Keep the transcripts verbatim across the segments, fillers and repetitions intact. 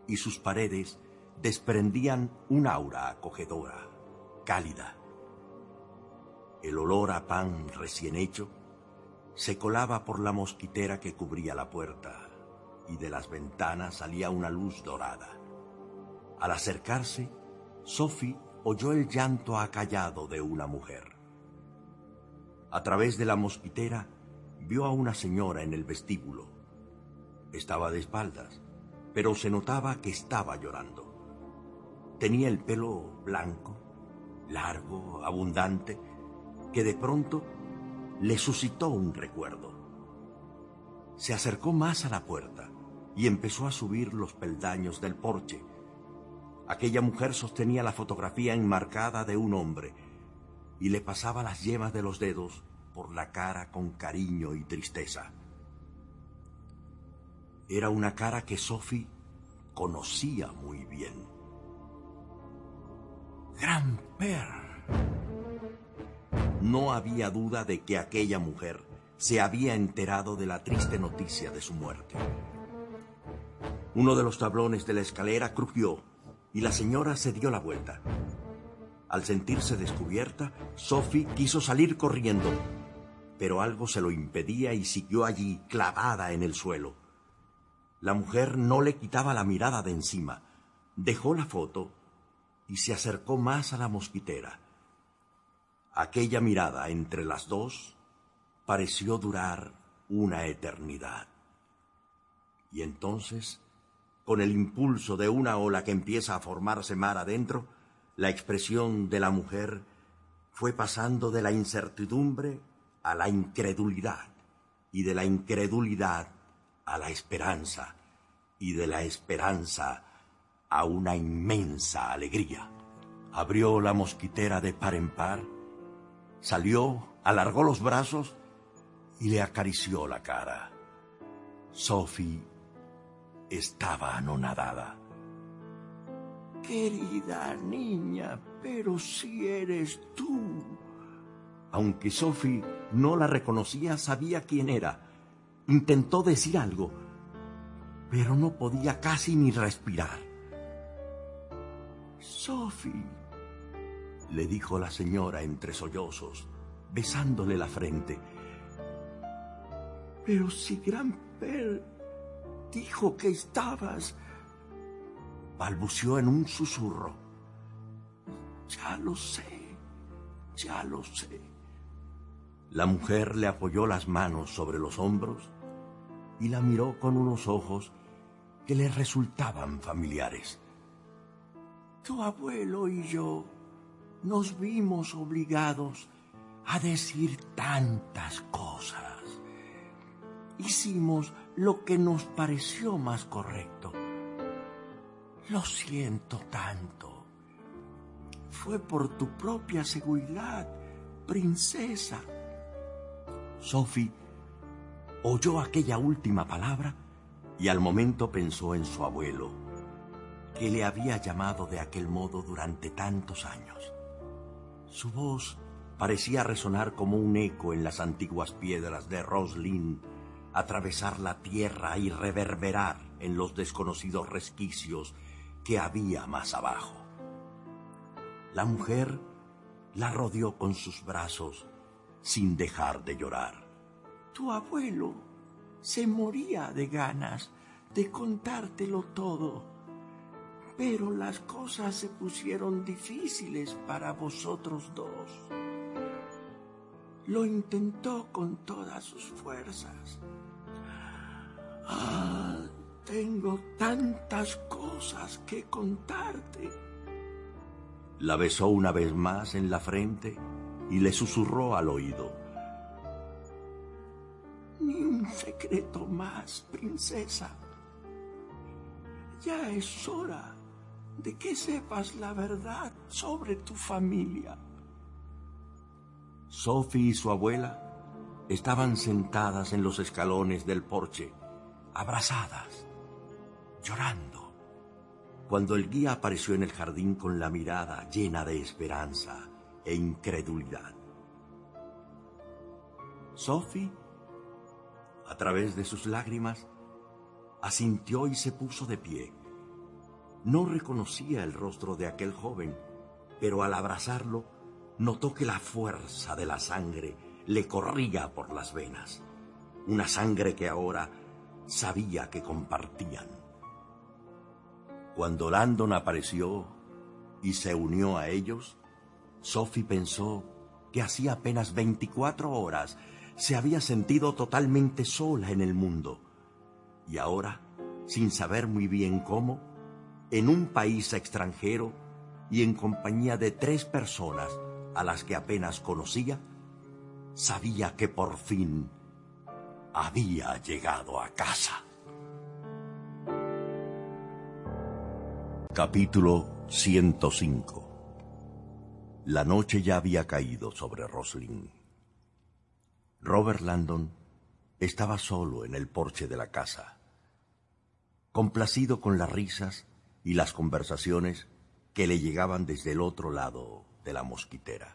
y sus paredes desprendían un aura acogedora, cálida. El olor a pan recién hecho se colaba por la mosquitera que cubría la puerta, y de las ventanas salía una luz dorada. Al acercarse, Sophie oyó el llanto acallado de una mujer. A través de la mosquitera vio a una señora en el vestíbulo. Estaba de espaldas, pero se notaba que estaba llorando. Tenía el pelo blanco, largo, abundante, que de pronto le suscitó un recuerdo. Se acercó más a la puerta y empezó a subir los peldaños del porche. Aquella mujer sostenía la fotografía enmarcada de un hombre y le pasaba las yemas de los dedos por la cara con cariño y tristeza. Era una cara que Sophie conocía muy bien. Grand-père. No había duda de que aquella mujer se había enterado de la triste noticia de su muerte. Uno de los tablones de la escalera crujió y la señora se dio la vuelta. Al sentirse descubierta, Sophie quiso salir corriendo, pero algo se lo impedía y siguió allí, clavada en el suelo. La mujer no le quitaba la mirada de encima, dejó la foto y se acercó más a la mosquitera. Aquella mirada entre las dos pareció durar una eternidad. Y entonces, con el impulso de una ola que empieza a formarse mar adentro, la expresión de la mujer fue pasando de la incertidumbre a la incredulidad, y de la incredulidad a la esperanza, y de la esperanza a una inmensa alegría. Abrió la mosquitera de par en par, salió, alargó los brazos y le acarició la cara. Sophie estaba anonadada. Querida niña, pero si eres tú. Aunque Sophie no la reconocía, sabía quién era. Intentó decir algo, pero no podía casi ni respirar. Sophie, le dijo la señora entre sollozos, besándole la frente. Pero si Grand-père dijo que estabas... balbuceó en un susurro. Ya lo sé, ya lo sé. La mujer le apoyó las manos sobre los hombros y la miró con unos ojos que le resultaban familiares. Tu abuelo y yo nos vimos obligados a decir tantas cosas. Hicimos lo que nos pareció más correcto. Lo siento tanto. Fue por tu propia seguridad, princesa. Sophie oyó aquella última palabra y al momento pensó en su abuelo, que le había llamado de aquel modo durante tantos años. Su voz parecía resonar como un eco en las antiguas piedras de Roslin, atravesar la tierra y reverberar en los desconocidos resquicios que había más abajo. La mujer la rodeó con sus brazos sin dejar de llorar. Tu abuelo se moría de ganas de contártelo todo, pero las cosas se pusieron difíciles para vosotros dos. Lo intentó con todas sus fuerzas. Ah, tengo tantas cosas que contarte. La besó una vez más en la frente y le susurró al oído. Ni un secreto más, princesa. Ya es hora de que sepas la verdad sobre tu familia. Sophie y su abuela estaban sentadas en los escalones del porche, abrazadas, llorando, cuando el guía apareció en el jardín con la mirada llena de esperanza e incredulidad. Sophie, a través de sus lágrimas, asintió y se puso de pie, No reconocía el rostro de aquel joven, pero al abrazarlo, notó que la fuerza de la sangre le corría por las venas. Una sangre que ahora sabía que compartían. Cuando Landon apareció y se unió a ellos, Sophie pensó que hacía apenas veinticuatro horas se había sentido totalmente sola en el mundo. Y ahora, sin saber muy bien cómo, en un país extranjero y en compañía de tres personas a las que apenas conocía, sabía que por fin había llegado a casa. Capítulo ciento cinco. La noche ya había caído sobre Roslyn. Robert Landon estaba solo en el porche de la casa, complacido con las risas y las conversaciones que le llegaban desde el otro lado de la mosquitera.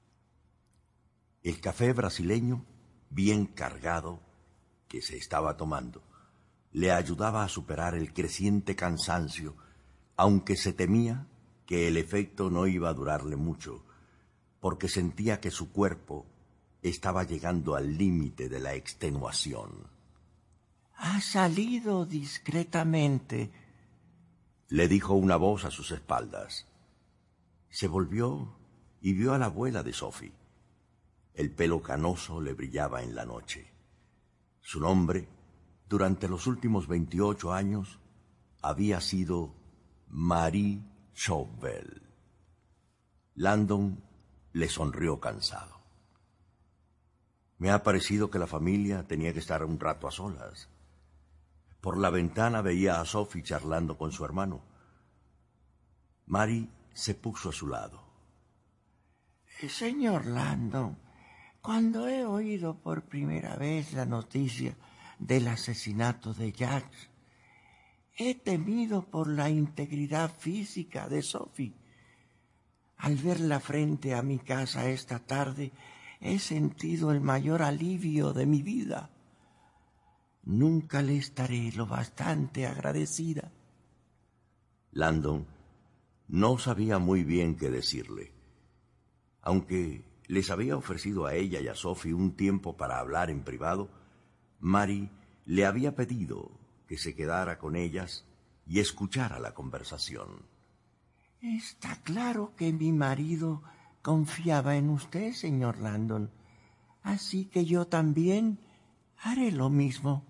El café brasileño, bien cargado, que se estaba tomando, le ayudaba a superar el creciente cansancio, aunque se temía que el efecto no iba a durarle mucho, porque sentía que su cuerpo estaba llegando al límite de la extenuación. «Ha salido discretamente», le dijo una voz a sus espaldas. Se volvió y vio a la abuela de Sophie. El pelo canoso le brillaba en la noche. Su nombre, durante los últimos veintiocho años, había sido Marie Chauvel. Landon le sonrió cansado. Me ha parecido que la familia tenía que estar un rato a solas. Por la ventana veía a Sophie charlando con su hermano. Marie se puso a su lado. «Señor Landon, cuando he oído por primera vez la noticia del asesinato de Jacques, he temido por la integridad física de Sophie. Al verla frente a mi casa esta tarde, he sentido el mayor alivio de mi vida. Nunca le estaré lo bastante agradecida». Landon no sabía muy bien qué decirle. Aunque les había ofrecido a ella y a Sophie un tiempo para hablar en privado, Marie le había pedido que se quedara con ellas y escuchara la conversación. «Está claro que mi marido confiaba en usted, señor Landon, así que yo también haré lo mismo».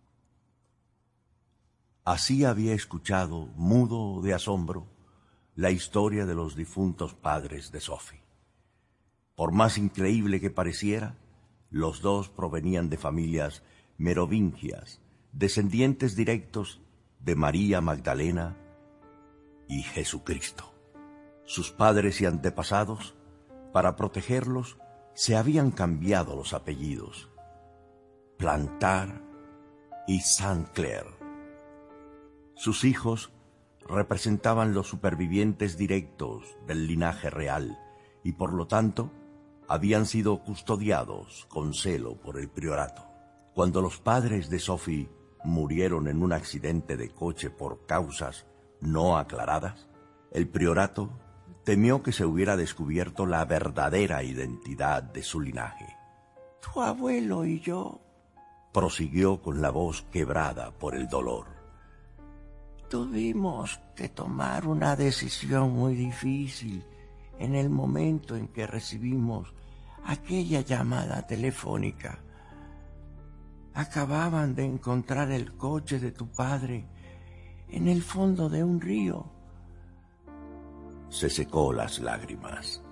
Así había escuchado, mudo de asombro, la historia de los difuntos padres de Sophie. Por más increíble que pareciera, los dos provenían de familias merovingias, descendientes directos de María Magdalena y Jesucristo. Sus padres y antepasados, para protegerlos, se habían cambiado los apellidos. Plantard y Saint Clair. Sus hijos representaban los supervivientes directos del linaje real y por lo tanto habían sido custodiados con celo por el priorato. Cuando los padres de Sophie murieron en un accidente de coche por causas no aclaradas, el priorato temió que se hubiera descubierto la verdadera identidad de su linaje. «Tu abuelo y yo», prosiguió con la voz quebrada por el dolor, «tuvimos que tomar una decisión muy difícil en el momento en que recibimos aquella llamada telefónica. Acababan de encontrar el coche de tu padre en el fondo de un río». Se secó las lágrimas.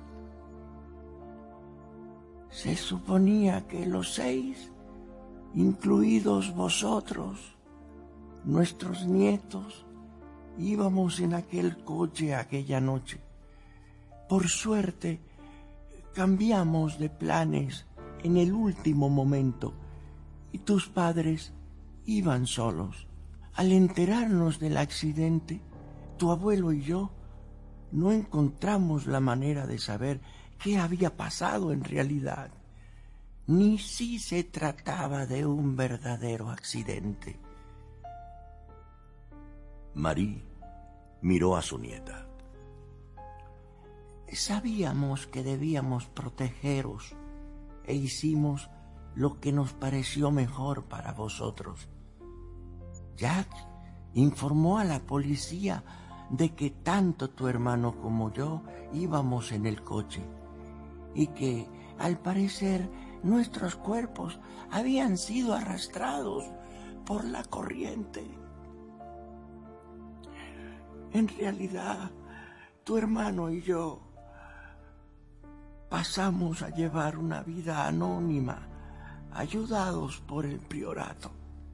«Se suponía que los seis, incluidos vosotros, nuestros nietos, íbamos en aquel coche aquella noche. Por suerte, cambiamos de planes en el último momento y tus padres iban solos. Al enterarnos del accidente, tu abuelo y yo no encontramos la manera de saber qué había pasado en realidad, ni si se trataba de un verdadero accidente». Marie Miró a su nieta. Sabíamos que debíamos protegeros e hicimos lo que nos pareció mejor para vosotros. Jack informó a la policía de que tanto tu hermano como yo íbamos en el coche y que, al parecer, nuestros cuerpos habían sido arrastrados por la corriente. En realidad, tu hermano y yo pasamos a llevar una vida anónima, ayudados por el priorato.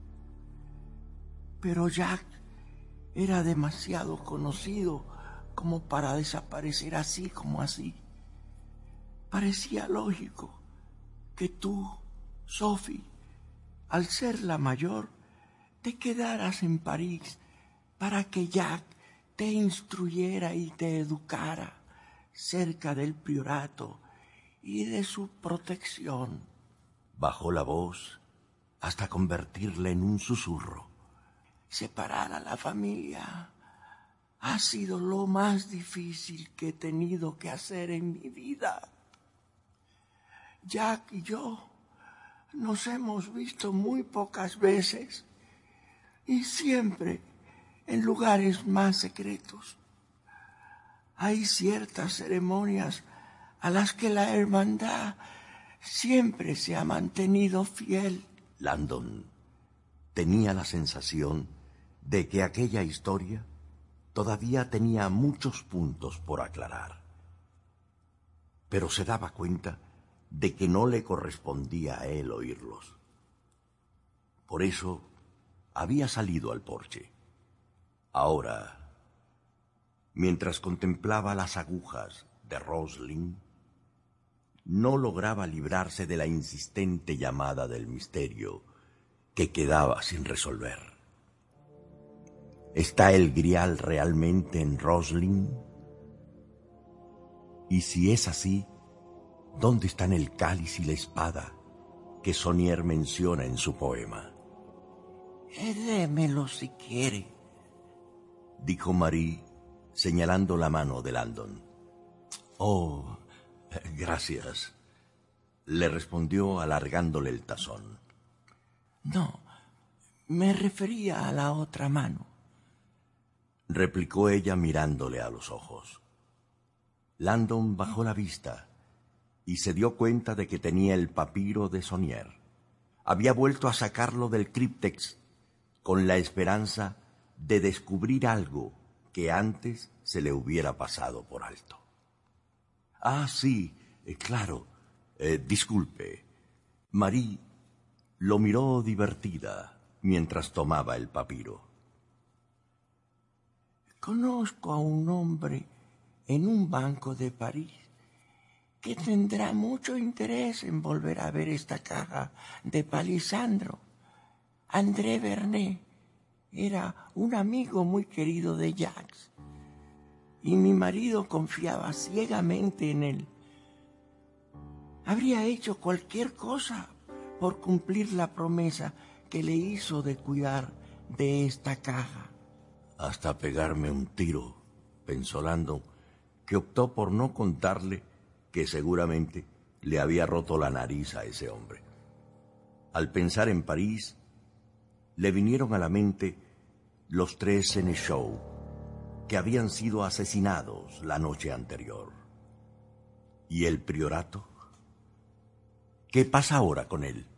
Pero Jack era demasiado conocido como para desaparecer así como así. Parecía lógico que tú, Sophie, al ser la mayor, te quedaras en París para que Jack te instruyera y te educara cerca del priorato y de su protección. Bajó la voz hasta convertirla en un susurro. Separar a la familia ha sido lo más difícil que he tenido que hacer en mi vida. Jack y yo nos hemos visto muy pocas veces y siempre en lugares más secretos. Hay ciertas ceremonias a las que la hermandad siempre se ha mantenido fiel. Landon tenía la sensación de que aquella historia todavía tenía muchos puntos por aclarar, pero se daba cuenta de que no le correspondía a él oírlos. Por eso había salido al porche. Ahora, mientras contemplaba las agujas de Roslin, no lograba librarse de la insistente llamada del misterio que quedaba sin resolver. ¿Está el grial realmente en Roslin? Y si es así, ¿dónde están el cáliz y la espada que Saunier menciona en su poema? Démelo si quiere, dijo Marie, señalando la mano de Landon. Oh, gracias, le respondió alargándole el tazón. No, me refería a la otra mano, replicó ella mirándole a los ojos. Landon bajó la vista y se dio cuenta de que tenía el papiro de Saunier. Había vuelto a sacarlo del críptex con la esperanza de descubrir algo que antes se le hubiera pasado por alto. Ah, sí, eh, claro. Eh, disculpe. Marie lo miró divertida mientras tomaba el papiro. Conozco a un hombre en un banco de París que tendrá mucho interés en volver a ver esta caja de Palisandro. André Vernet era un amigo muy querido de Jacques y mi marido confiaba ciegamente en él. Habría hecho cualquier cosa por cumplir la promesa que le hizo de cuidar de esta caja. Hasta pegarme un tiro, pensó Landon, que optó por no contarle que seguramente le había roto la nariz a ese hombre. Al pensar en París, le vinieron a la mente los tres Sénéchaux que habían sido asesinados la noche anterior. ¿Y el priorato? ¿Qué pasa ahora con él?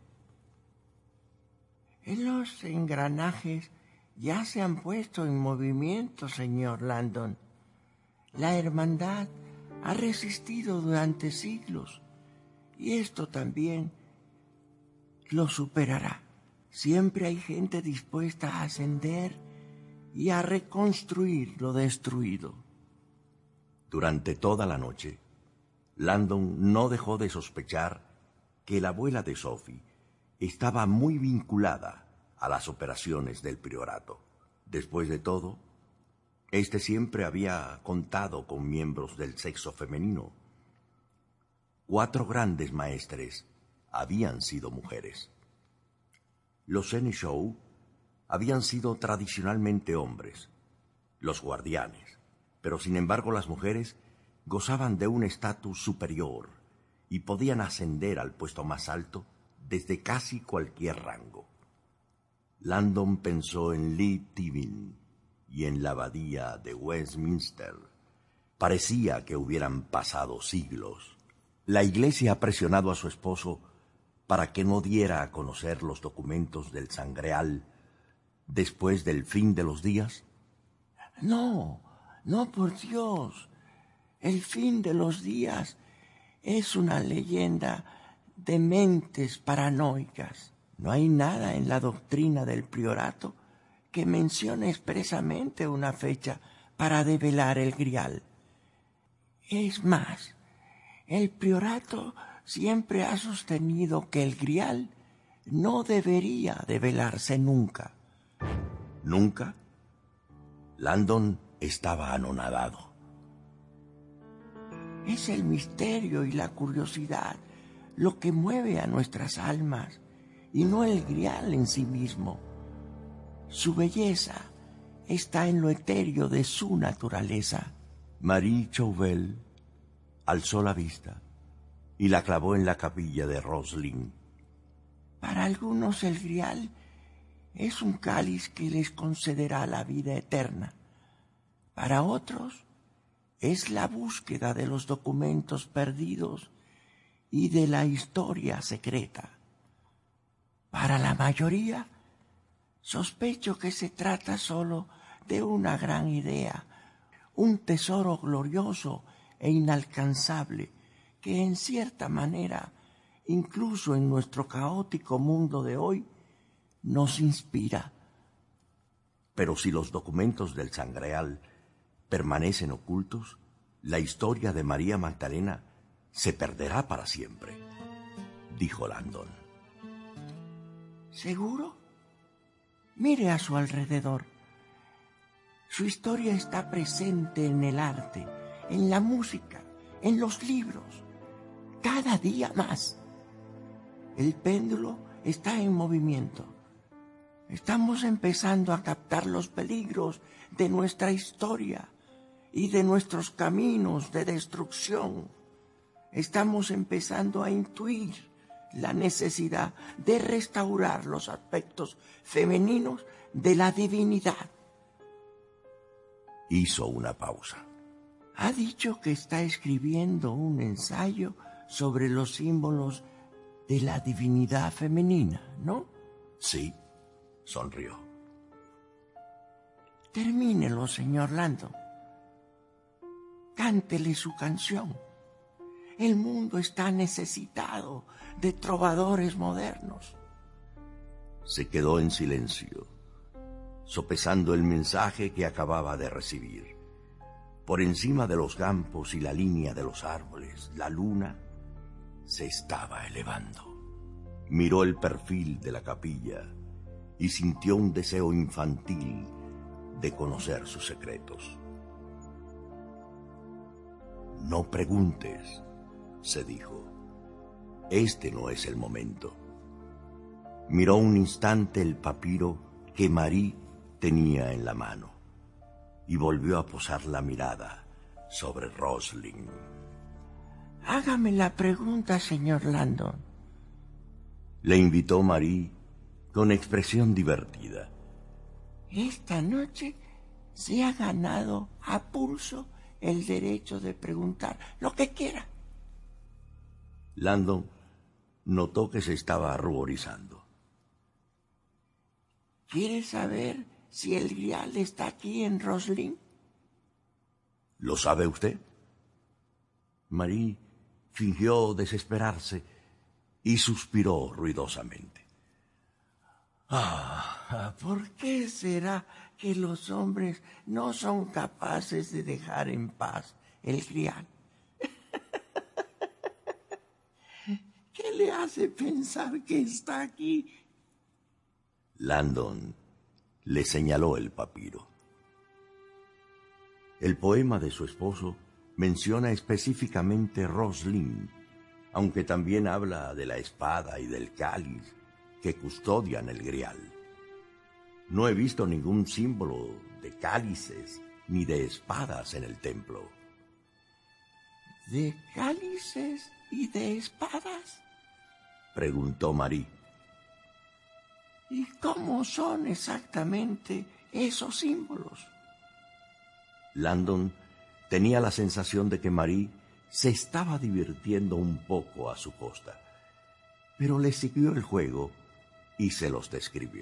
Los engranajes ya se han puesto en movimiento, señor Landon. La hermandad ha resistido durante siglos y esto también lo superará. Siempre hay gente dispuesta a ascender y a reconstruir lo destruido. Durante toda la noche, Landon no dejó de sospechar que la abuela de Sophie estaba muy vinculada a las operaciones del priorato. Después de todo, este siempre había contado con miembros del sexo femenino. Cuatro grandes maestres habían sido mujeres. Los Sénéchaux habían sido tradicionalmente hombres, los guardianes. Pero sin embargo las mujeres gozaban de un estatus superior y podían ascender al puesto más alto desde casi cualquier rango. Landon pensó en Lee Tevin y en la abadía de Westminster. Parecía que hubieran pasado siglos. La iglesia ha presionado a su esposo para que no diera a conocer los documentos del Sangreal después del fin de los días. No, no, por Dios. El fin de los días es una leyenda de mentes paranoicas. No hay nada en la doctrina del priorato que mencione expresamente una fecha para develar el Grial. Es más, el priorato siempre ha sostenido que el Grial no debería develarse nunca. ¿Nunca? Landon estaba anonadado. Es el misterio y la curiosidad lo que mueve a nuestras almas, y no el Grial en sí mismo. Su belleza está en lo etéreo de su naturaleza. Marie Chauvel alzó la vista y la clavó en la capilla de Roslin. Para algunos el Grial es un cáliz que les concederá la vida eterna. Para otros es la búsqueda de los documentos perdidos y de la historia secreta. Para la mayoría, sospecho que se trata solo de una gran idea, un tesoro glorioso e inalcanzable que en cierta manera, incluso en nuestro caótico mundo de hoy, nos inspira. Pero si los documentos del Sangreal permanecen ocultos, la historia de María Magdalena se perderá para siempre, dijo Landon. ¿Seguro? Mire a su alrededor. Su historia está presente en el arte, en la música, en los libros, cada día más. El péndulo está en movimiento. Estamos empezando a captar los peligros de nuestra historia y de nuestros caminos de destrucción. Estamos empezando a intuir la necesidad de restaurar los aspectos femeninos de la divinidad. Hizo una pausa. Ha dicho que está escribiendo un ensayo sobre los símbolos de la divinidad femenina, ¿no? Sí, sonrió. Termínelo, señor Landon. Cántele su canción. El mundo está necesitado de trovadores modernos. Se quedó en silencio, sopesando el mensaje que acababa de recibir. Por encima de los campos y la línea de los árboles, la luna se estaba elevando. Miró el perfil de la capilla y sintió un deseo infantil de conocer sus secretos. No preguntes, se dijo. Este no es el momento. Miró un instante el papiro que Marie tenía en la mano y volvió a posar la mirada sobre Roslin. Hágame la pregunta, señor Landon. Le invitó Marie con expresión divertida. Esta noche se ha ganado a pulso el derecho de preguntar lo que quiera. Landon notó que se estaba ruborizando. ¿Quiere saber si el Grial está aquí en Roslin? ¿Lo sabe usted? Marie fingió desesperarse y suspiró ruidosamente. Ah, ¿por qué será que los hombres no son capaces de dejar en paz el Grial? ¿Qué le hace pensar que está aquí? Landon le señaló el papiro. El poema de su esposo menciona específicamente Roslin, aunque también habla de la espada y del cáliz que custodian el Grial. No he visto ningún símbolo de cálices ni de espadas en el templo. ¿De cálices y de espadas?, preguntó Marie. ¿Y cómo son exactamente esos símbolos? Landon tenía la sensación de que Marie se estaba divirtiendo un poco a su costa, pero le siguió el juego y se los describió.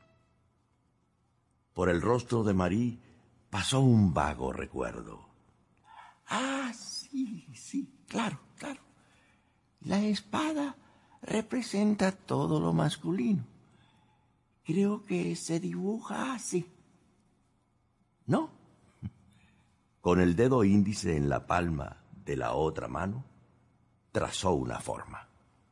Por el rostro de Marie pasó un vago recuerdo. Ah, sí, sí, claro, claro. La espada representa todo lo masculino. Creo que se dibuja así, ¿no? Con el dedo índice en la palma de la otra mano, trazó una forma.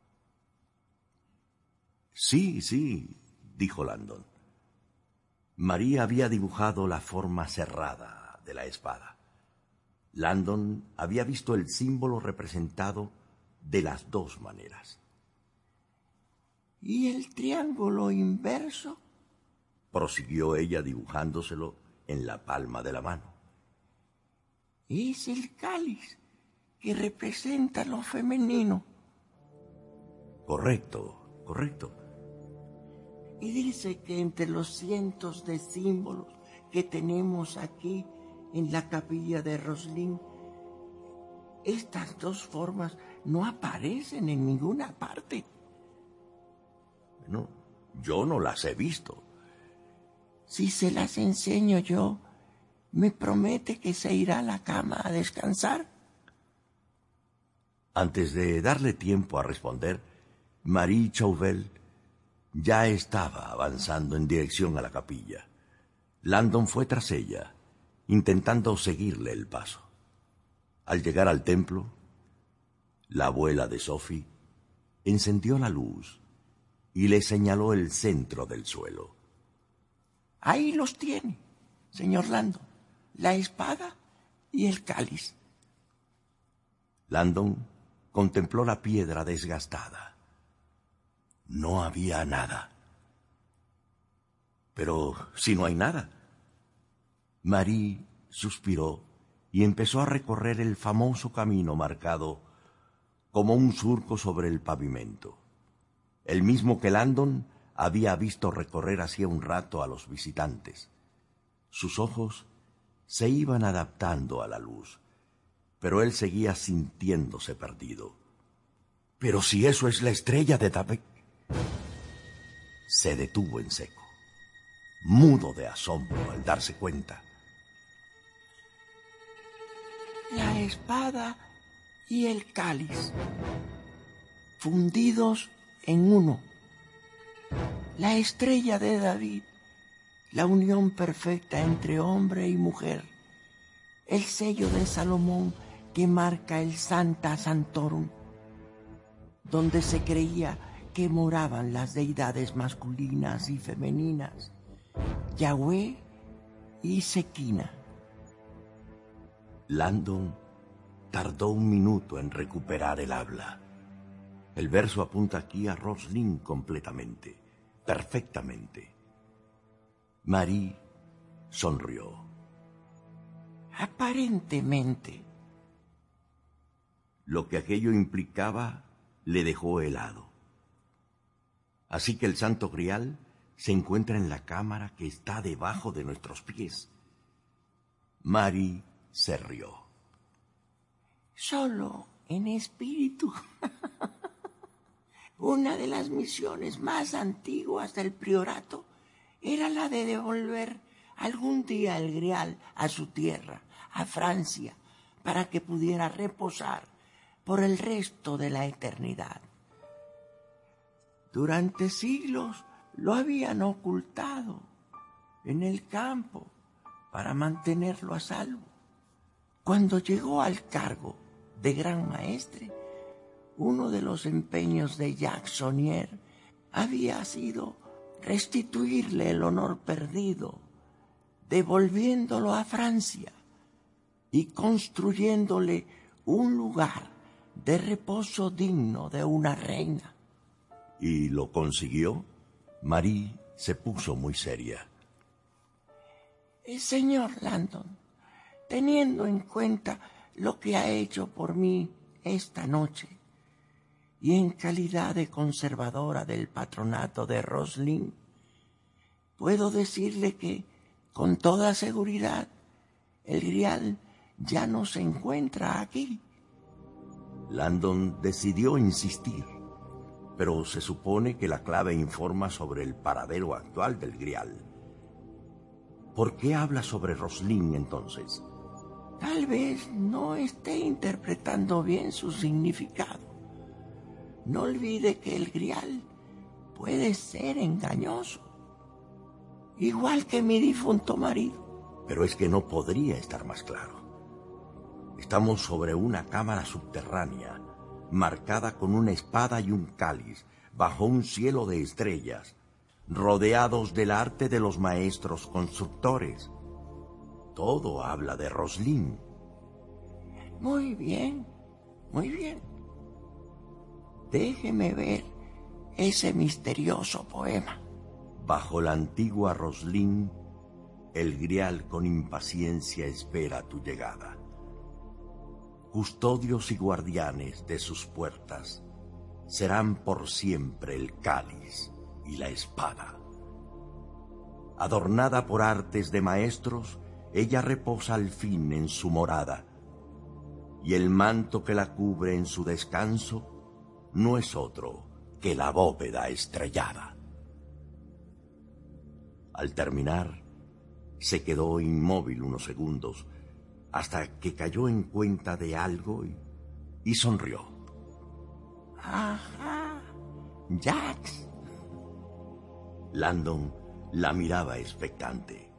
Sí, sí, dijo Landon. María había dibujado la forma cerrada de la espada. Landon había visto el símbolo representado de las dos maneras. ¿Y el triángulo inverso?, prosiguió ella dibujándoselo en la palma de la mano. Es el cáliz, que representa lo femenino. Correcto, correcto. Y dice que entre los cientos de símbolos que tenemos aquí en la capilla de Roslin, estas dos formas no aparecen en ninguna parte. No, yo no las he visto. Si se las enseño yo, ¿me promete que se irá a la cama a descansar? Antes de darle tiempo a responder, Marie Chauvel ya estaba avanzando en dirección a la capilla. Landon fue tras ella, intentando seguirle el paso. Al llegar al templo, la abuela de Sophie encendió la luz y le señaló el centro del suelo. Ahí los tiene, señor Landon, la espada y el cáliz. Landon contempló la piedra desgastada. No había nada. Pero si no hay nada. Marie suspiró y empezó a recorrer el famoso camino marcado como un surco sobre el pavimento, el mismo que Landon había visto recorrer hacía un rato a los visitantes. Sus ojos se iban adaptando a la luz, pero él seguía sintiéndose perdido. Pero si eso es la estrella de David. Se detuvo en seco, mudo de asombro al darse cuenta. La espada y el cáliz, fundidos en uno. La estrella de David, la unión perfecta entre hombre y mujer. El sello de Salomón que marca el Sancta Sanctorum, donde se creía que moraban las deidades masculinas y femeninas, Yahweh y Sekina. Landon tardó un minuto en recuperar el habla. El verso apunta aquí a Roslin completamente, perfectamente. Marie sonrió. Aparentemente. Lo que aquello implicaba le dejó helado. Así que el Santo Grial se encuentra en la cámara que está debajo de nuestros pies. Marie se rió. Solo en espíritu. Una de las misiones más antiguas del priorato era la de devolver algún día el Grial a su tierra, a Francia, para que pudiera reposar por el resto de la eternidad. Durante siglos lo habían ocultado en el campo para mantenerlo a salvo. Cuando llegó al cargo de gran maestre, uno de los empeños de Jacques Saunier había sido restituirle el honor perdido, devolviéndolo a Francia y construyéndole un lugar de reposo digno de una reina. ¿Y lo consiguió? Marie se puso muy seria. Señor Landon, teniendo en cuenta lo que ha hecho por mí esta noche, y en calidad de conservadora del patronato de Roslin, puedo decirle que, con toda seguridad, el Grial ya no se encuentra aquí. Landon decidió insistir, pero se supone que la clave informa sobre el paradero actual del Grial. ¿Por qué habla sobre Roslin entonces? Tal vez no esté interpretando bien su significado. No olvide que el Grial puede ser engañoso, igual que mi difunto marido. Pero es que no podría estar más claro. Estamos sobre una cámara subterránea, marcada con una espada y un cáliz, bajo un cielo de estrellas, rodeados del arte de los maestros constructores. Todo habla de Roslin. Muy bien, muy bien. Déjeme ver ese misterioso poema. Bajo la antigua Roslin, el Grial con impaciencia espera tu llegada. Custodios y guardianes de sus puertas serán por siempre el cáliz y la espada. Adornada por artes de maestros, ella reposa al fin en su morada, y el manto que la cubre en su descanso no es otro que la bóveda estrellada. Al terminar, se quedó inmóvil unos segundos, hasta que cayó en cuenta de algo y, y sonrió. Ajá, Jax. Landon la miraba expectante.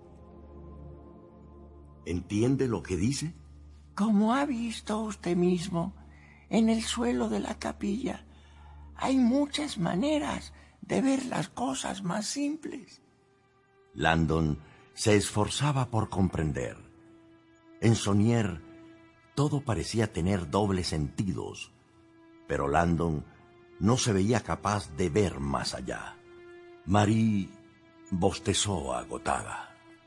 ¿Entiende lo que dice? Como ha visto usted mismo, en el suelo de la capilla hay muchas maneras de ver las cosas más simples. Landon se esforzaba por comprender. En Sonier todo parecía tener dobles sentidos, pero Landon no se veía capaz de ver más allá. Marie bostezó agotada.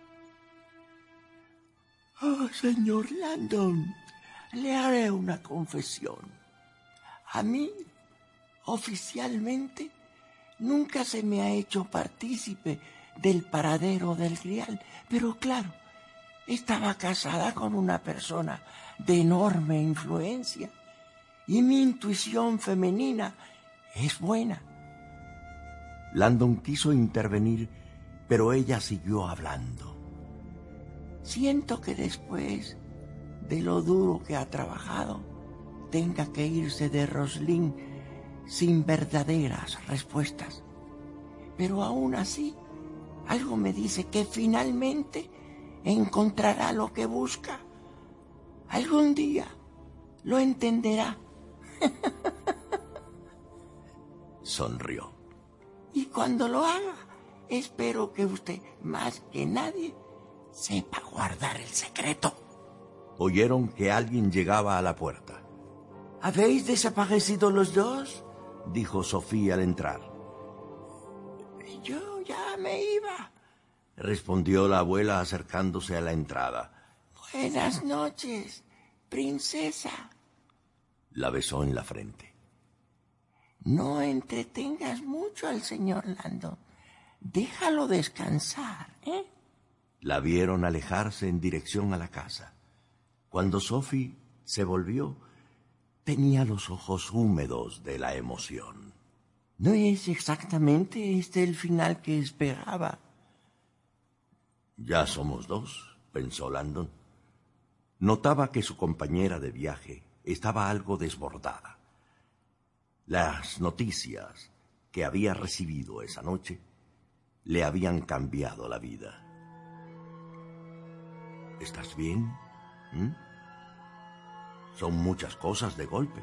Oh, señor Landon, le haré una confesión. A mí, oficialmente, nunca se me ha hecho partícipe del paradero del Grial, pero claro, estaba casada con una persona de enorme influencia y mi intuición femenina es buena. Landon quiso intervenir, pero ella siguió hablando. Siento que después de lo duro que ha trabajado, tenga que irse de Roslin sin verdaderas respuestas. Pero aún así, algo me dice que finalmente encontrará lo que busca. Algún día lo entenderá. Sonrió. Y cuando lo haga, espero que usted, más que nadie, sepa guardar el secreto. Oyeron que alguien llegaba a la puerta. ¿Habéis desaparecido los dos?, dijo Sofía al entrar. Yo ya me iba, respondió la abuela acercándose a la entrada. Buenas noches, princesa. La besó en la frente. No entretengas mucho al señor Landon. Déjalo descansar, ¿eh? La vieron alejarse en dirección a la casa. Cuando Sophie se volvió, tenía los ojos húmedos de la emoción. No es exactamente este el final que esperaba. Ya somos dos, pensó Landon. Notaba que su compañera de viaje estaba algo desbordada. Las noticias que había recibido esa noche le habían cambiado la vida. ¿Estás bien? ¿Mm? Son muchas cosas de golpe.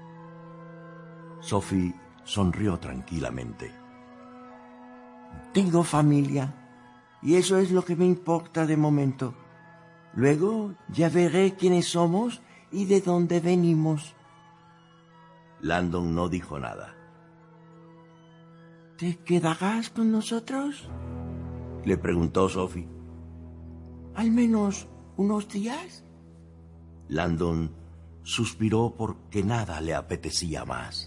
Sophie sonrió tranquilamente. Tengo familia, y eso es lo que me importa de momento. Luego ya veré quiénes somos y de dónde venimos. Landon no dijo nada. ¿Te quedarás con nosotros?, le preguntó Sophie. ¿Al menos unos días? Landon suspiró porque nada le apetecía más.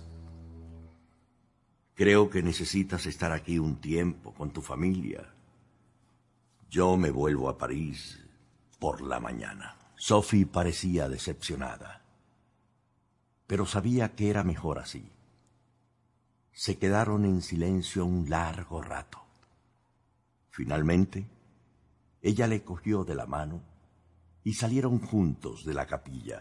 Creo que necesitas estar aquí un tiempo con tu familia. Yo me vuelvo a París por la mañana. Sophie parecía decepcionada, pero sabía que era mejor así. Se quedaron en silencio un largo rato. Finalmente, ella le cogió de la mano y salieron juntos de la capilla.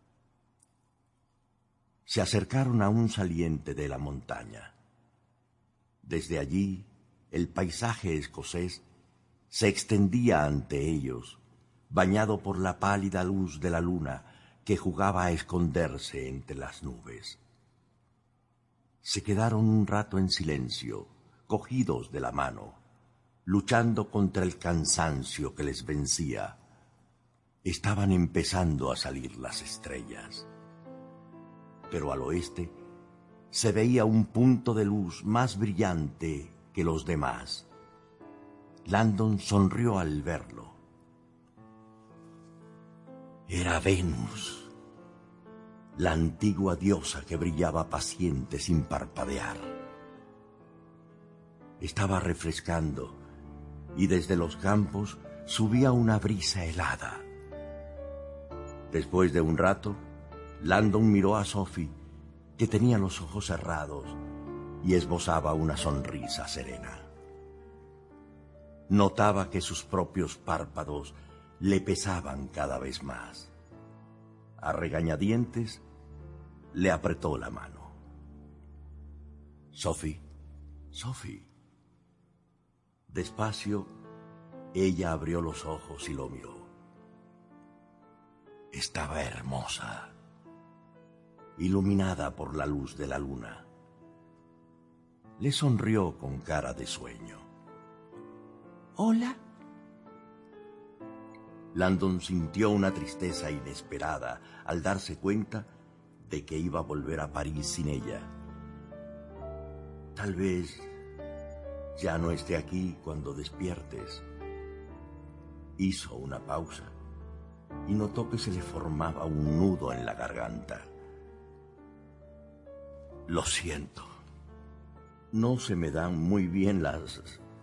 Se acercaron a un saliente de la montaña. Desde allí, el paisaje escocés se extendía ante ellos, bañado por la pálida luz de la luna que jugaba a esconderse entre las nubes. Se quedaron un rato en silencio, cogidos de la mano, luchando contra el cansancio que les vencía. Estaban empezando a salir las estrellas. Pero al oeste se veía un punto de luz más brillante que los demás. Landon sonrió al verlo. Era Venus, la antigua diosa que brillaba paciente sin parpadear. Estaba refrescando y desde los campos subía una brisa helada. Después de un rato, Landon miró a Sophie, que tenía los ojos cerrados y esbozaba una sonrisa serena. Notaba que sus propios párpados le pesaban cada vez más. A regañadientes, le apretó la mano. Sophie, Sophie. Despacio, ella abrió los ojos y lo miró. Estaba hermosa, iluminada por la luz de la luna. Le sonrió con cara de sueño. ¿Hola? Landon sintió una tristeza inesperada al darse cuenta de que iba a volver a París sin ella. Tal vez ya no esté aquí cuando despiertes. Hizo una pausa y notó que se le formaba un nudo en la garganta. Lo siento. No se me dan muy bien las...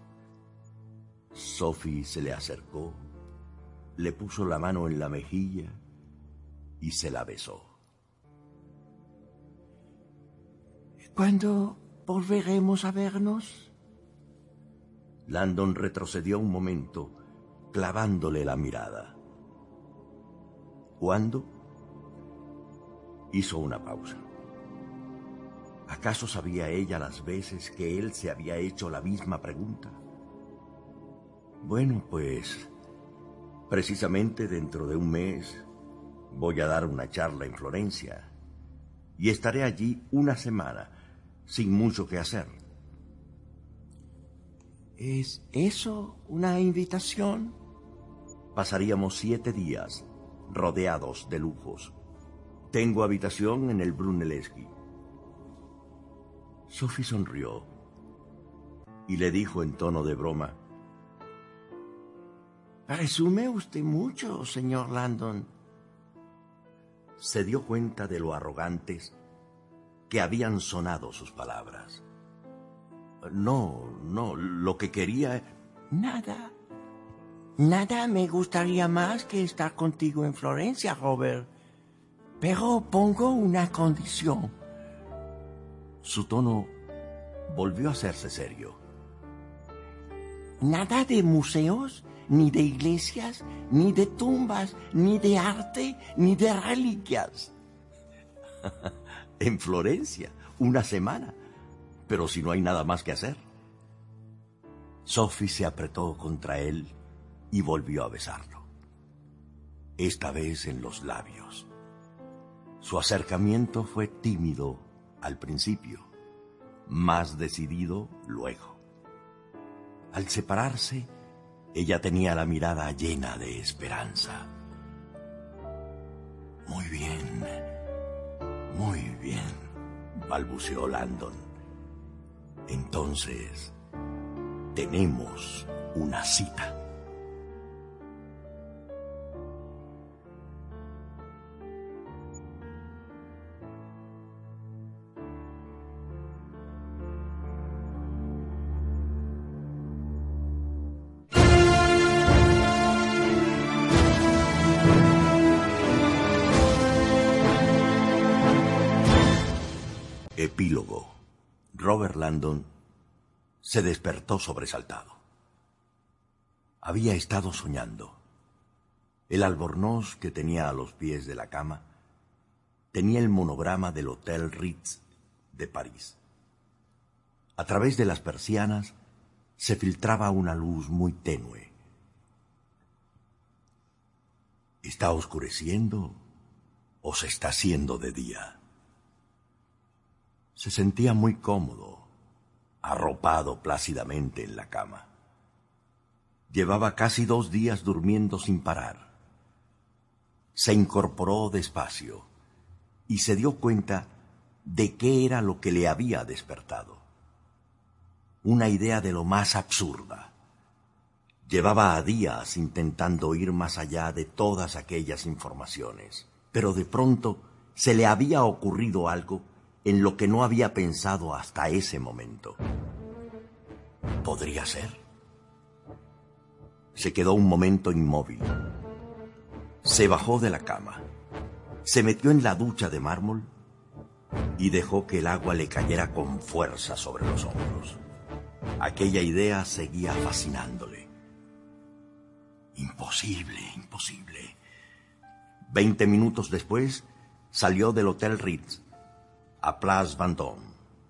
Sophie se le acercó, le puso la mano en la mejilla y se la besó. ¿Cuándo volveremos a vernos? Landon retrocedió un momento, clavándole la mirada. ¿Cuándo? Hizo una pausa. ¿Acaso sabía ella las veces que él se había hecho la misma pregunta? Bueno, pues, precisamente dentro de un mes voy a dar una charla en Florencia y estaré allí una semana, sin mucho que hacer. ¿Es eso una invitación? Pasaríamos siete días rodeados de lujos. Tengo habitación en el Brunelleschi. Sophie sonrió y le dijo en tono de broma: Presume usted mucho, señor Landon. Se dio cuenta de lo arrogantes que habían sonado sus palabras. No, no, lo que quería... Nada. Nada me gustaría más que estar contigo en Florencia, Robert. Pero pongo una condición. Su tono volvió a hacerse serio. Nada de museos, ni de iglesias, ni de tumbas, ni de arte, ni de reliquias. En Florencia, una semana. Pero si no hay nada más que hacer. Sophie se apretó contra él y volvió a besarlo. Esta vez en los labios. Su acercamiento fue tímido al principio, más decidido luego. Al separarse, ella tenía la mirada llena de esperanza. Muy bien, muy bien, balbuceó Landon. Entonces, tenemos una cita. Epílogo. Robert Landon se despertó sobresaltado. Había estado soñando. El albornoz que tenía a los pies de la cama tenía el monograma del Hotel Ritz de París. A través de las persianas se filtraba una luz muy tenue. ¿Está oscureciendo o se está haciendo de día? Se sentía muy cómodo, arropado plácidamente en la cama. Llevaba casi dos días durmiendo sin parar. Se incorporó despacio y se dio cuenta de qué era lo que le había despertado. Una idea de lo más absurda. Llevaba a días intentando ir más allá de todas aquellas informaciones, pero de pronto se le había ocurrido algo en lo que no había pensado hasta ese momento. ¿Podría ser? Se quedó un momento inmóvil. Se bajó de la cama, se metió en la ducha de mármol y dejó que el agua le cayera con fuerza sobre los hombros. Aquella idea seguía fascinándole. Imposible, imposible. Veinte minutos después, salió del Hotel Ritz a Place Vendôme.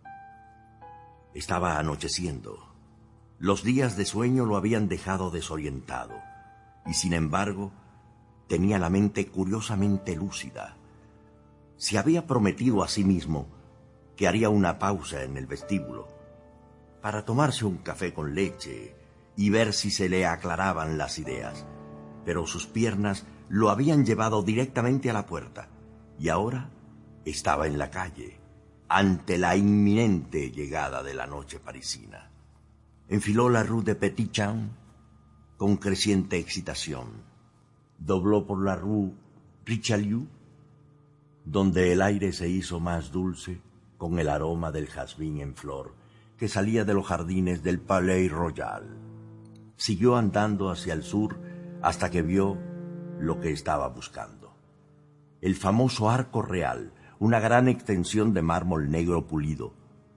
Estaba anocheciendo. Los días de sueño lo habían dejado desorientado, y sin embargo, tenía la mente curiosamente lúcida. Se había prometido a sí mismo que haría una pausa en el vestíbulo para tomarse un café con leche y ver si se le aclaraban las ideas, pero sus piernas lo habían llevado directamente a la puerta, y ahora estaba en la calle, ante la inminente llegada de la noche parisina. Enfiló la rue de Petit Champ con creciente excitación. Dobló por la rue Richelieu, donde el aire se hizo más dulce con el aroma del jazmín en flor que salía de los jardines del Palais Royal. Siguió andando hacia el sur hasta que vio lo que estaba buscando. El famoso Arco Real, una gran extensión de mármol negro pulido.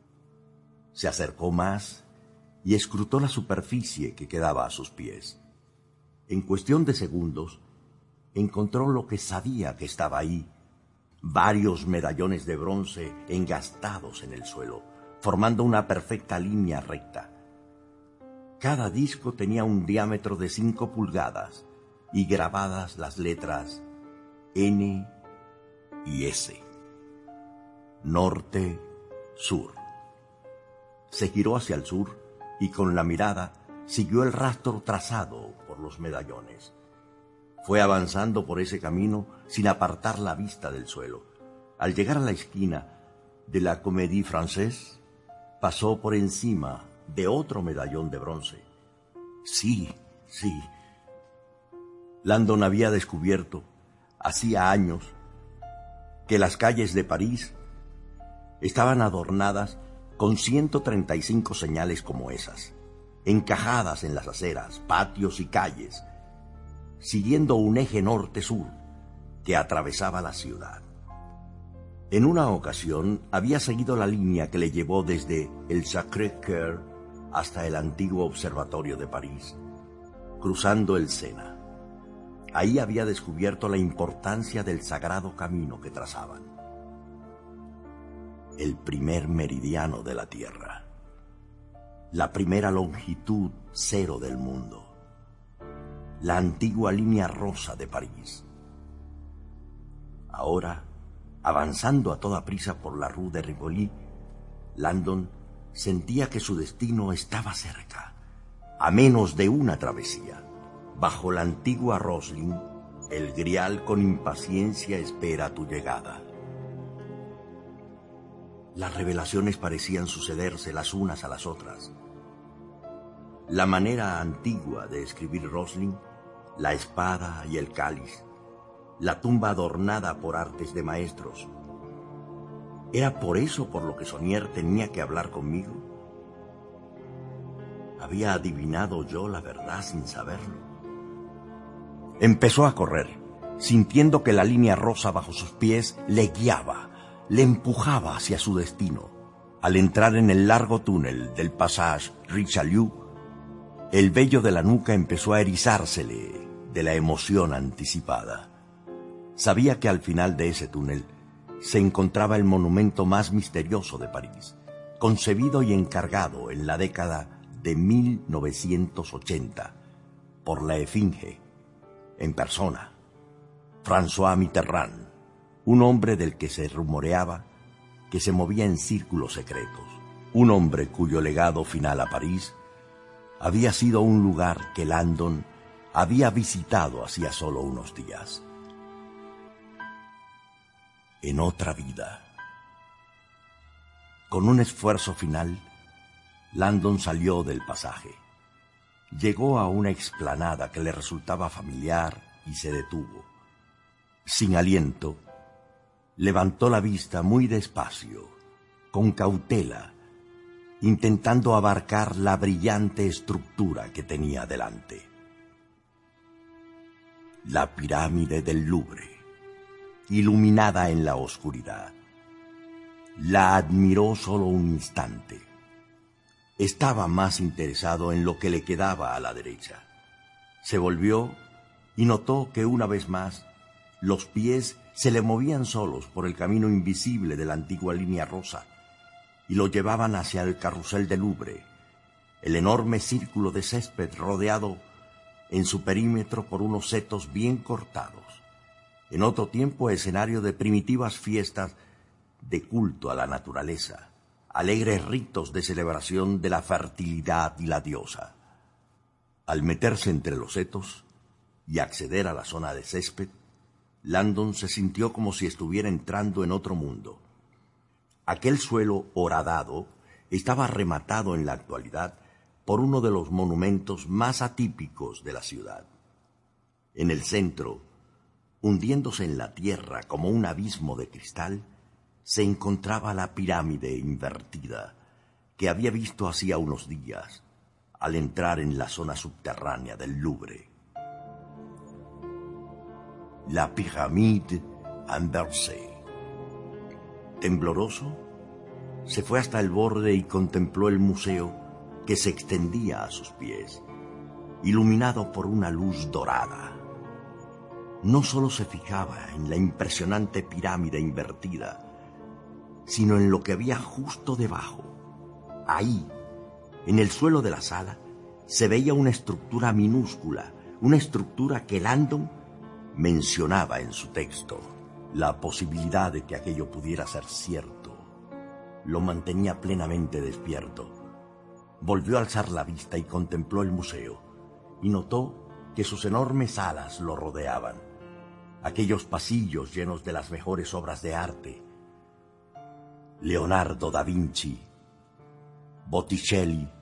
Se acercó más y escrutó la superficie que quedaba a sus pies. En cuestión de segundos, encontró lo que sabía que estaba ahí: varios medallones de bronce engastados en el suelo, formando una perfecta línea recta. Cada disco tenía un diámetro de cinco pulgadas y grabadas las letras N y S. Norte, sur. Se giró hacia el sur y con la mirada siguió el rastro trazado por los medallones. Fue avanzando por ese camino sin apartar la vista del suelo. Al llegar a la esquina de la Comédie Française, pasó por encima de otro medallón de bronce. Sí, sí. Landon había descubierto, hacía años, que las calles de París estaban adornadas con ciento treinta y cinco señales como esas, encajadas en las aceras, patios y calles, siguiendo un eje norte-sur que atravesaba la ciudad. En una ocasión había seguido la línea que le llevó desde el Sacré-Cœur hasta el antiguo observatorio de París, cruzando el Sena. Ahí había descubierto la importancia del sagrado camino que trazaban. El primer meridiano de la Tierra, la primera longitud cero del mundo, la antigua línea rosa de París. Ahora, avanzando a toda prisa por la rue de Rivoli, Landon sentía que su destino estaba cerca, a menos de una travesía. Bajo la antigua Roslin, el Grial con impaciencia espera tu llegada. Las revelaciones parecían sucederse las unas a las otras. La manera antigua de escribir Roslin, la espada y el cáliz, la tumba adornada por artes de maestros. ¿Era por eso por lo que Saunier tenía que hablar conmigo? ¿Había adivinado yo la verdad sin saberlo? Empezó a correr, sintiendo que la línea rosa bajo sus pies le guiaba, le empujaba hacia su destino. Al entrar en el largo túnel del Passage Richelieu, el vello de la nuca empezó a erizársele de la emoción anticipada. Sabía que al final de ese túnel se encontraba el monumento más misterioso de París, concebido y encargado en la década de mil novecientos ochenta por la Esfinge, en persona, François Mitterrand, un hombre del que se rumoreaba que se movía en círculos secretos, un hombre cuyo legado final a París había sido un lugar que Landon había visitado hacía solo unos días. En otra vida. Con un esfuerzo final, Landon salió del pasaje. Llegó a una explanada que le resultaba familiar y se detuvo. Sin aliento, levantó la vista muy despacio, con cautela, intentando abarcar la brillante estructura que tenía delante. La pirámide del Louvre, iluminada en la oscuridad. La admiró solo un instante. Estaba más interesado en lo que le quedaba a la derecha. Se volvió y notó que una vez más los pies se le movían solos por el camino invisible de la antigua línea rosa y lo llevaban hacia el carrusel del Louvre, el enorme círculo de césped rodeado en su perímetro por unos setos bien cortados, en otro tiempo escenario de primitivas fiestas de culto a la naturaleza, alegres ritos de celebración de la fertilidad y la diosa. Al meterse entre los setos y acceder a la zona de césped, Landon se sintió como si estuviera entrando en otro mundo. Aquel suelo horadado estaba rematado en la actualidad por uno de los monumentos más atípicos de la ciudad. En el centro, hundiéndose en la tierra como un abismo de cristal, se encontraba la pirámide invertida que había visto hacía unos días al entrar en la zona subterránea del Louvre. La Pyramide Inversée. Tembloroso, se fue hasta el borde y contempló el museo que se extendía a sus pies, iluminado por una luz dorada. No solo se fijaba en la impresionante pirámide invertida, sino en lo que había justo debajo. Ahí, en el suelo de la sala, se veía una estructura minúscula, una estructura que Landon mencionaba en su texto. La posibilidad de que aquello pudiera ser cierto lo mantenía plenamente despierto. Volvió a alzar la vista y contempló el museo, y notó que sus enormes alas lo rodeaban. Aquellos pasillos llenos de las mejores obras de arte. Leonardo da Vinci, Botticelli,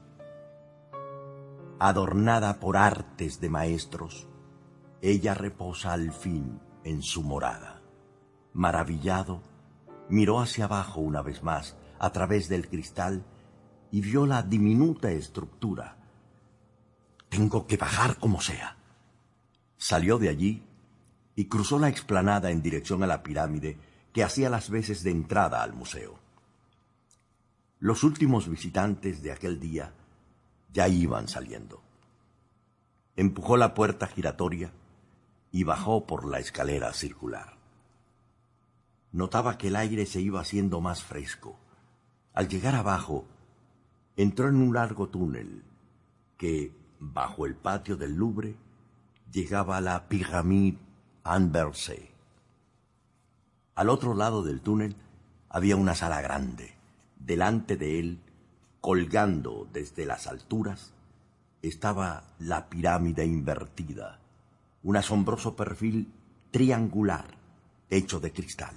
adornada por artes de maestros, ella reposa al fin en su morada. Maravillado, miró hacia abajo una vez más a través del cristal y vio la diminuta estructura. Tengo que bajar como sea. Salió de allí y cruzó la explanada en dirección a la pirámide que hacía las veces de entrada al museo. Los últimos visitantes de aquel día ya iban saliendo. Empujó la puerta giratoria y bajó por la escalera circular. Notaba que el aire se iba haciendo más fresco. Al llegar abajo, entró en un largo túnel que, bajo el patio del Louvre, llegaba a la Pyramide Inversée. Al otro lado del túnel había una sala grande. Delante de él, colgando desde las alturas, estaba la pirámide invertida, un asombroso perfil triangular hecho de cristal.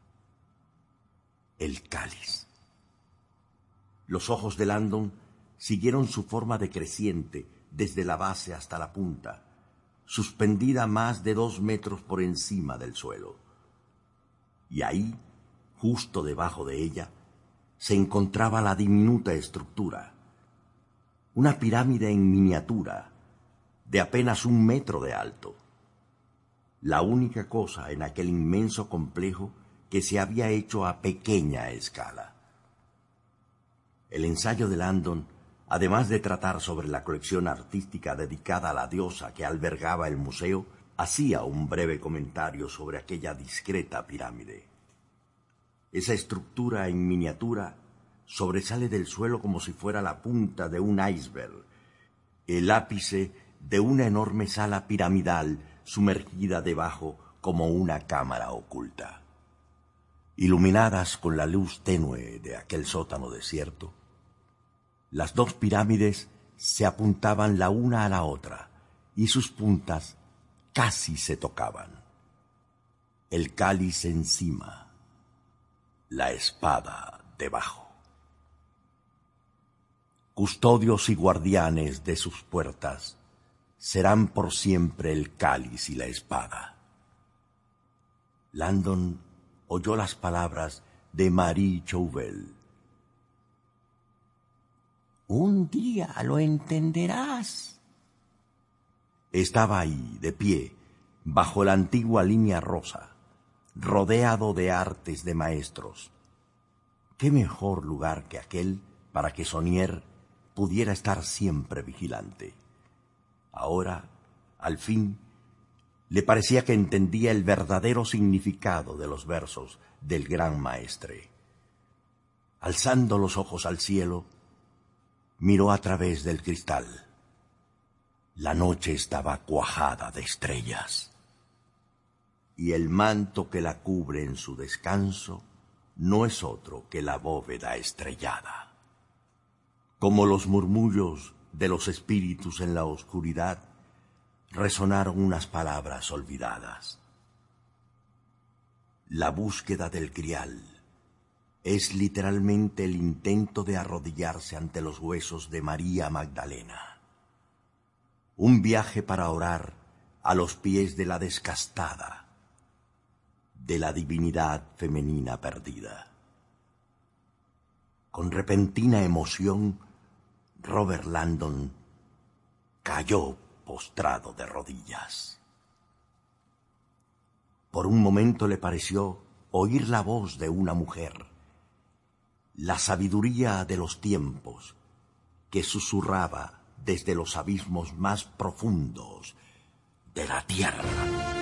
El cáliz. Los ojos de Landon siguieron su forma decreciente desde la base hasta la punta, suspendida más de dos metros por encima del suelo. Y ahí, justo debajo de ella, se encontraba la diminuta estructura, una pirámide en miniatura, de apenas un metro de alto. La única cosa en aquel inmenso complejo que se había hecho a pequeña escala. El ensayo de Landon, además de tratar sobre la colección artística dedicada a la diosa que albergaba el museo, hacía un breve comentario sobre aquella discreta pirámide. Esa estructura en miniatura sobresale del suelo como si fuera la punta de un iceberg, el ápice de una enorme sala piramidal sumergida debajo como una cámara oculta. Iluminadas con la luz tenue de aquel sótano desierto, las dos pirámides se apuntaban la una a la otra y sus puntas casi se tocaban. El cáliz encima, la espada debajo. Custodios y guardianes de sus puertas serán por siempre el cáliz y la espada. Landon oyó las palabras de Marie Chauvel. Un día lo entenderás. Estaba ahí, de pie, bajo la antigua línea rosa, rodeado de artes de maestros. ¿Qué mejor lugar que aquel para que Saunier pudiera estar siempre vigilante? Ahora, al fin, le parecía que entendía el verdadero significado de los versos del gran maestre. Alzando los ojos al cielo, miró a través del cristal. La noche estaba cuajada de estrellas, y el manto que la cubre en su descanso no es otro que la bóveda estrellada. Como los murmullos de los espíritus en la oscuridad, resonaron unas palabras olvidadas. La búsqueda del grial es literalmente el intento de arrodillarse ante los huesos de María Magdalena. Un viaje para orar a los pies de la descastada, de la divinidad femenina perdida. Con repentina emoción, Robert Landon cayó postrado de rodillas. Por un momento le pareció oír la voz de una mujer, la sabiduría de los tiempos, que susurraba desde los abismos más profundos de la tierra.